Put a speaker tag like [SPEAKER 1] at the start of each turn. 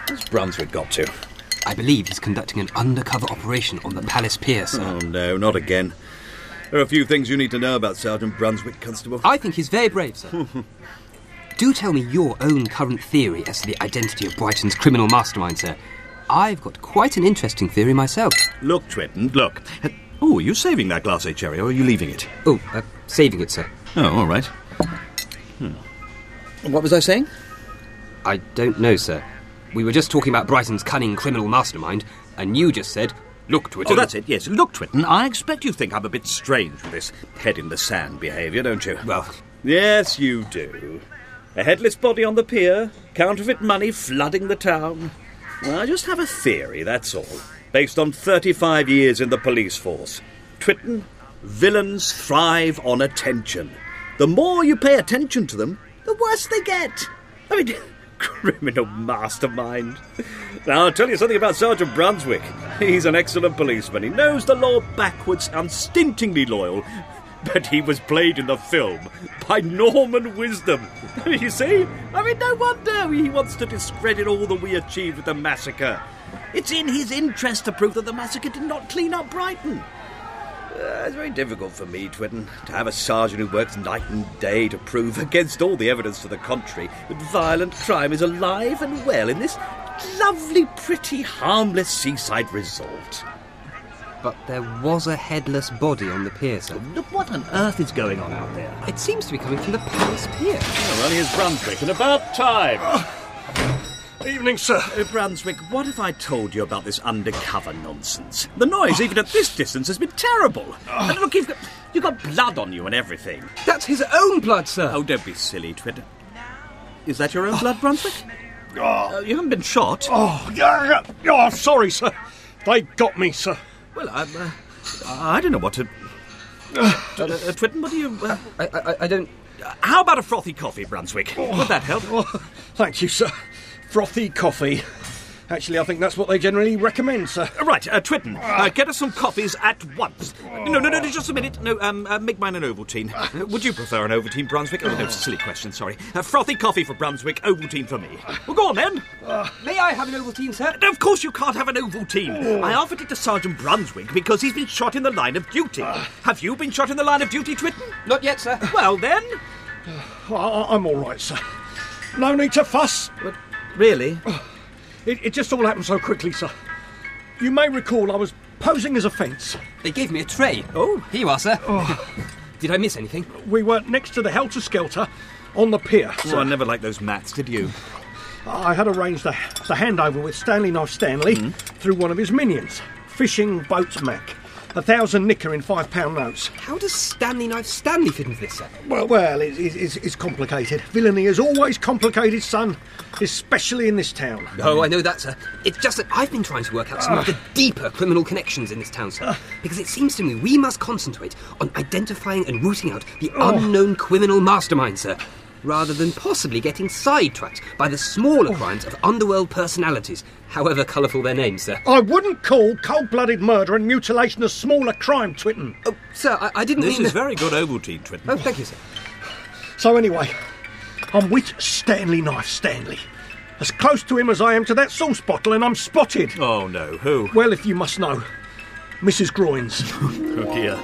[SPEAKER 1] What's Brunswick got to?
[SPEAKER 2] I believe he's conducting an undercover operation on the Palace Pier, sir.
[SPEAKER 1] Oh, no, not again. There are a few things you need to know about Sergeant Brunswick, Constable.
[SPEAKER 2] I think he's very brave, sir. Do tell me your own current theory as to the identity of Brighton's criminal mastermind, sir. I've got quite an interesting theory myself.
[SPEAKER 3] Look, Twitten, look. Oh, are you saving that glacé cherry, or are you leaving it?
[SPEAKER 2] Oh, saving it, sir.
[SPEAKER 3] Oh, all right.
[SPEAKER 1] What was I saying?
[SPEAKER 2] I don't know, sir. We were just talking about Brighton's cunning criminal mastermind, and you just said, look, Twitten.
[SPEAKER 3] Oh, that's it, yes. Look, Twitten, I expect you think I'm a bit strange with this head-in-the-sand behaviour, don't you?
[SPEAKER 2] Well,
[SPEAKER 1] Yes, you do. A headless body on the pier, counterfeit money flooding the town. Well, I just have a theory, that's all. Based on 35 years in the police force. Twitten, villains thrive on attention. The more you pay attention to them, the worse they get. I mean, criminal mastermind. Now, I'll tell you something about Sergeant Brunswick. He's an excellent policeman. He knows the law backwards, unstintingly loyal. But he was played in the film by Norman Wisdom. You see? I mean, no wonder he wants to discredit all that we achieved with the massacre. It's in his interest to prove that the massacre did not clean up Brighton. It's very difficult for me, Twitten, to have a sergeant who works night and day to prove, against all the evidence to the contrary, that violent crime is alive and well in this lovely, pretty, harmless seaside resort.
[SPEAKER 2] but there was a headless body on the pier, sir.
[SPEAKER 3] Look, what on earth is going on out there?
[SPEAKER 2] It seems to be coming from the Palace Pier.
[SPEAKER 1] Well, here's Brunswick, and about time.
[SPEAKER 4] Evening, sir.
[SPEAKER 1] Brunswick, what if I told you about this undercover nonsense? The noise, even at this distance, has been terrible. And look, you've got blood on you and everything.
[SPEAKER 2] That's his own blood, sir.
[SPEAKER 1] Oh, don't be silly, Twitten. Is that your own blood, Brunswick? You haven't been shot.
[SPEAKER 4] Oh, sorry, sir. They got me, sir.
[SPEAKER 1] Well, I don't know what to... Twitten, what do you...
[SPEAKER 2] I don't...
[SPEAKER 1] How about a frothy coffee, Brunswick? Would that help?
[SPEAKER 4] Oh, thank you, sir. Frothy coffee. Actually, I think that's what they generally recommend, sir.
[SPEAKER 1] Right, Twitten, get us some coffees at once. No, just a minute. No, make mine an Ovaltine. Would you prefer an Ovaltine, Brunswick? Oh, no, it's a silly question, sorry. Frothy coffee for Brunswick, Ovaltine for me. Well, go on, then.
[SPEAKER 2] May I have an Ovaltine, sir?
[SPEAKER 1] No, of course you can't have an Ovaltine. I offered it to Sergeant Brunswick because he's been shot in the line of duty. Have you been shot in the line of duty, Twitten?
[SPEAKER 2] Not yet, sir.
[SPEAKER 1] Well, then.
[SPEAKER 4] I'm all right, sir. No need to fuss.
[SPEAKER 1] But really?
[SPEAKER 4] It just all happened so quickly, sir. You may recall I was posing as a fence.
[SPEAKER 2] They gave me a tray. Oh, here you are, sir. Did I miss anything?
[SPEAKER 4] We were next to the Helter Skelter on the pier.
[SPEAKER 1] Oh, I never liked those mats, did you?
[SPEAKER 4] I had arranged the handover with Stanley Knife Stanley through one of his minions, Fishing Boats Mac. 1,000 knicker in £5 notes.
[SPEAKER 2] How does Stanley Knife Stanley fit into this, sir?
[SPEAKER 4] Well, it's complicated. Villainy is always complicated, son, especially in this town.
[SPEAKER 2] Oh, I know that, sir. It's just that I've been trying to work out some of the deeper criminal connections in this town, sir. Because it seems to me we must concentrate on identifying and rooting out the unknown criminal mastermind, sir, rather than possibly getting sidetracked by the smaller crimes of underworld personalities, however colourful their names, sir.
[SPEAKER 4] I wouldn't call cold-blooded murder and mutilation a smaller crime, Twitten.
[SPEAKER 2] Oh, sir, I didn't mean...
[SPEAKER 1] This is very good Ovaltine, Twitten.
[SPEAKER 2] Oh, thank you, sir.
[SPEAKER 4] So anyway, I'm with Stanley Knife Stanley. As close to him as I am to that sauce bottle, and I'm spotted.
[SPEAKER 1] Oh, no. Who?
[SPEAKER 4] Well, if you must know, Mrs. Groins.
[SPEAKER 1] Oh, dear.